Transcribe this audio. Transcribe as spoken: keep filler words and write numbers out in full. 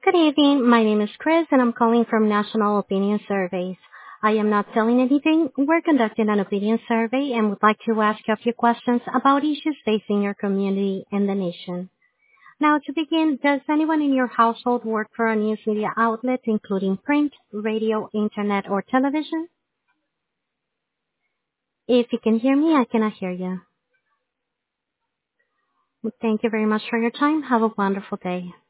Good evening. My name is Chris, and I'm calling from National Opinion Surveys. I am not selling anything. We're conducting an opinion survey and would like to ask you a few questions about issues facing your community and the nation. Now, to begin, does anyone in your household work for a news media outlet, including print, radio, internet, or television? If you can hear me, I cannot hear you. Thank you very much for your time. Have a wonderful day.